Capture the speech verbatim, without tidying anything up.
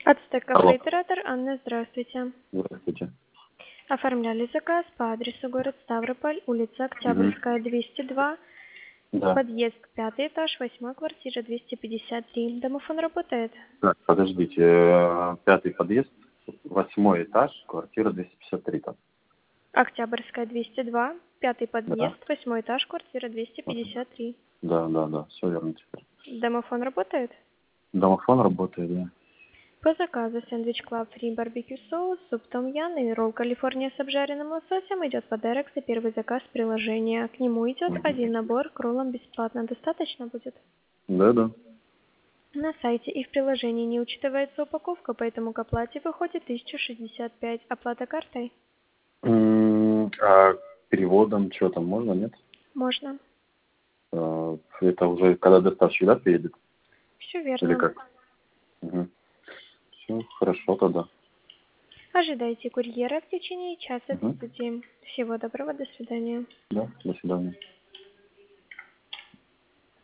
Ацтек Алло. кафе-оператор Анна, здравствуйте. Здравствуйте. Оформляли заказ по адресу город Ставрополь, улица Мгм. Октябрьская, двести два, Да. подъезд пятый этаж, восьмая квартира, двести пятьдесят три. Домофон работает? Так, подождите. э, Пятый подъезд, восьмой этаж, квартира двести пятьдесят три там. Октябрьская, двести два, пятый Да. подъезд, восьмой этаж, квартира двести пятьдесят три. Да, да, да. Все верно теперь. Домофон работает? Домофон работает, да. По заказу сэндвич Club Free барбекю соус, суп том ям и ролл Калифорния с обжаренным лососем идет подарок за первый заказ приложения. К нему идет Мгм. один набор к роллам бесплатно. Достаточно будет? Да, да. На сайте и в приложении не учитывается упаковка, поэтому к оплате выходит тысяча шестьдесят пять. Оплата картой? М, А переводом что там можно, нет? Можно. Э, Это уже когда доставщик, да, приедет? Все Или верно. как? Все, хорошо тогда. Ожидайте курьера в течение часа Угу. двадцати. Всего доброго, до свидания. Да, до свидания.